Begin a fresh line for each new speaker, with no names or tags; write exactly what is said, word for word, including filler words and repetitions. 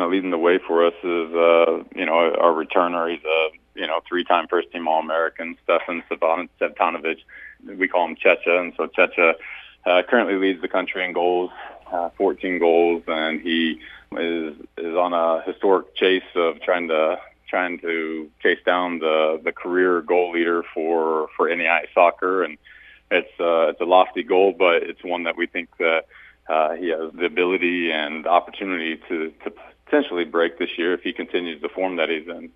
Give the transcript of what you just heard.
of leading the way for us is, uh, you know, our returner. He's a, you know, three-time first-team All-American, Stefan Stevanovic. We call him Checha, and so Checha uh, currently leads the country in goals, uh, fourteen goals, and he is is on a historic chase of trying to trying to chase down the the career goal leader for for N A I A soccer, and it's uh, it's a lofty goal, but it's one that we think that uh, he has the ability and opportunity to to potentially break this year if he continues the form that he's in.